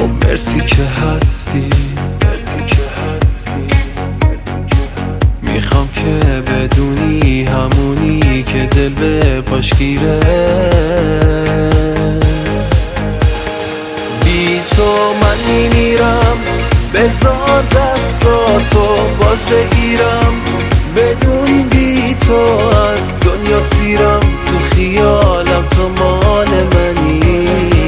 خب مرسی که هستی. میخوام که بدونی همونی که دل به پاش گیره. بی تو من میمیرم، بذار دستاتو باز بگیرم. بدون بی تو از دنیا سیرم، تو خیالم تو مال منی.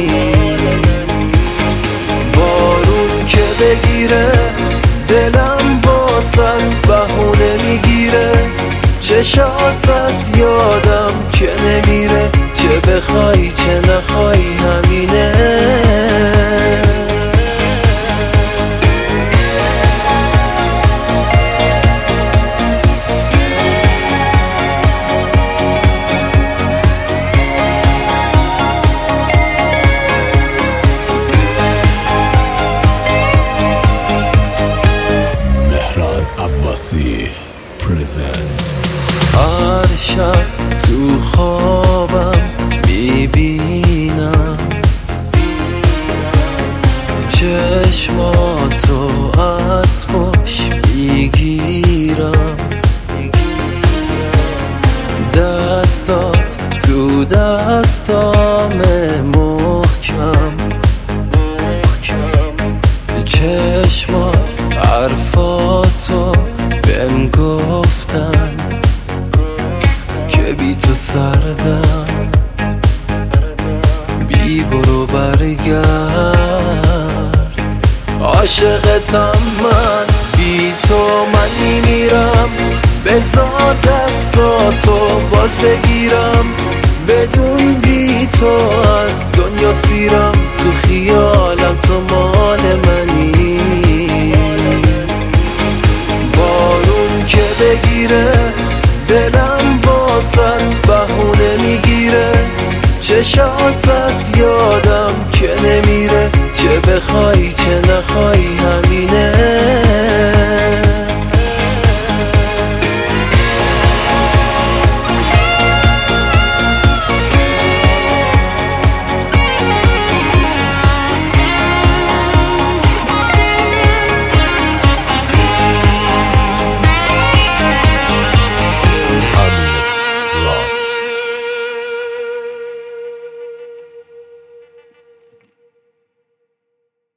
بارون که بگیره دلم واسط بهونه میگیره. چشات از یادم که نمیره، چه بخوای چه نخوای همینه. پرزنت. هر شب تو خوابم میبینم چشماتو از پاش میگیرم. دستات تو دستام محکم، چشمات حرفاتو بهم گفتن که بی تو سردم. بی برو برگرد، عاشقتم من. بی تو من میمیرم، بذار دستاتو باز بگیرم. بدون بی تو از دنیا سیرم، تو خیالم تو